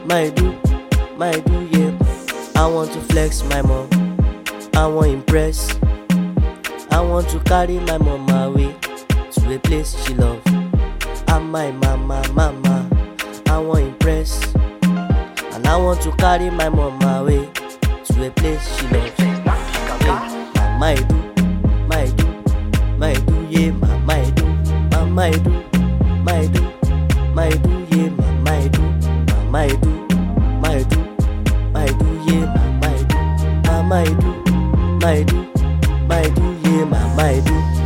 my do, yeah. I want to flex my mom, I want impress. I want to carry my mom away to a place she love. I'm my mama, I want impress. And I want to carry my mom away to a place she loves. Yeah, my do, yeah, my do, my do, yeah, my do, yeah, my do, yeah, my do.